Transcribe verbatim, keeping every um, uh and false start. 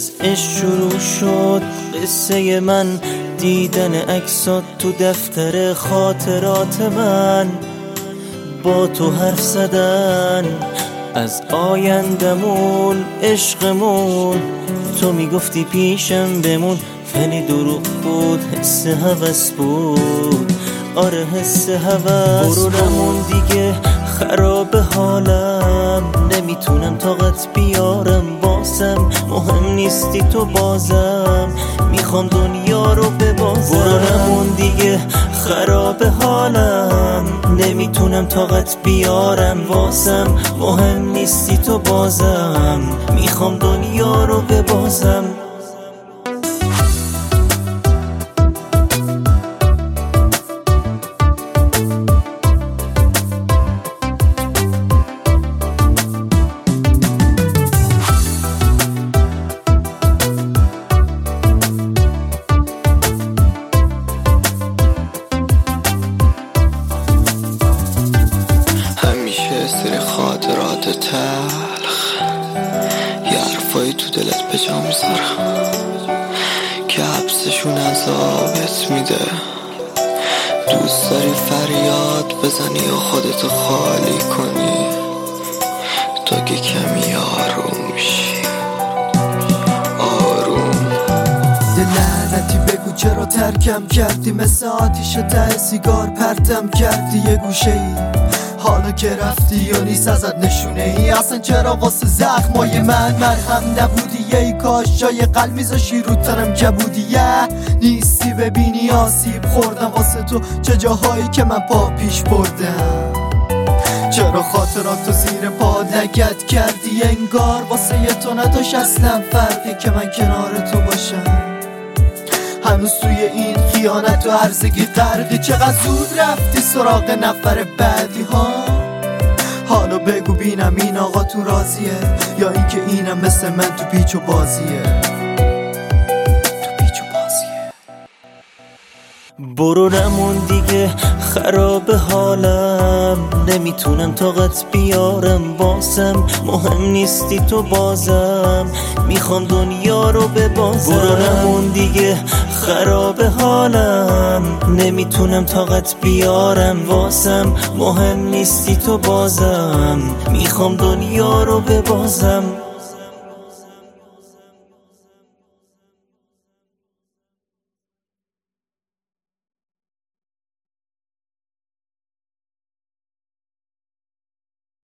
از عشق شروع شد قصه من، دیدن عکسات تو دفتر خاطرات من، با تو حرف زدن از آیندمون، عشقمون. تو میگفتی پیشم بمون ولی دروغ بود، حس هوس بود، آره حس هوس. برو نمون دیگه خراب حالم، نمیتونم طاقت بیارم بازم، مهم نیستی تو بازم، میخوام دنیا رو ببازم. برو نمون دیگه خراب حالم، نمیتونم طاقت بیارم بازم، مهم نیستی تو بازم، میخوام دنیا رو ببازم. سری خاطرات تلخ، یه حرفایی تو دلت به جا میذارم که حبسشون عذابت میده. دوست داری فریاد بزنی و خودتو خالی کنی تا که کمی آروم شی، آروم. یه لعنتی بگو چرا ترکم کردی، مثل آتیش ته سیگار پرتم کردی یه گوشه ای. حالا که رفتی یا نیست ازت نشونه ای، اصلا چرا واسه زخمای من مرهم نبودی؟ ای کاش جای قلب میذاشی رو تنم کبودی. یه نیستی ببینی آسیب خوردم واسه تو، چه جاهایی که من پا پیش بردم. چرا خاطراتو زیر پا لگد کردی، انگار واسه یه تو نداشت اصلا فرقی که من کنار تو باشم. هنوز توی این خیانت و هرزگی غرقی، چقدر زود رفتی سراغ نفر بعدی ها. حالا بگو بینم این آقا تو راضیه یا اینکه اینم مثل من تو پیچ و بازیه، تو پیچ و بازیه. برو نمون دیگه خراب حالم، نمیتونم طاقت بیارم بازم، مهم نیستی تو بازم، میخوام دنیا رو ببازم. برو نمون دیگه خراب حالم، نمیتونم طاقت بیارم بازم، مهم نیستی تو بازم، میخوام دنیا رو ببازم.